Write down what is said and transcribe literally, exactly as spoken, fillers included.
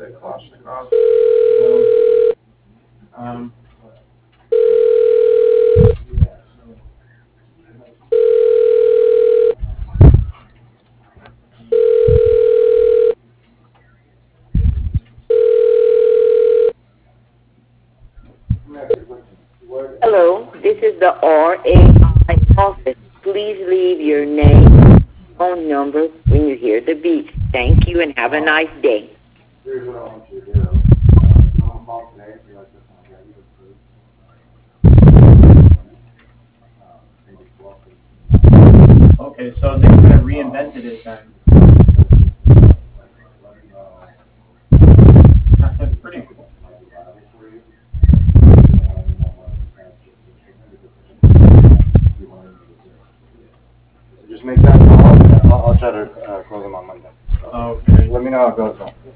Kalashnikov. Um, Hello, this is the R A I office. Please leave your name, phone number when you hear the beep. Thank you and have a nice day. here's what I want you to do. Uh, I'm gonna call today if you like this one. Yeah, you look good. Um, maybe twelve, fifteen. Okay, so they kind of reinvented it then. That's pretty cool. Just make that call. I'll, I'll try to uh, close them on Monday. Okay. Let me know how it goes though.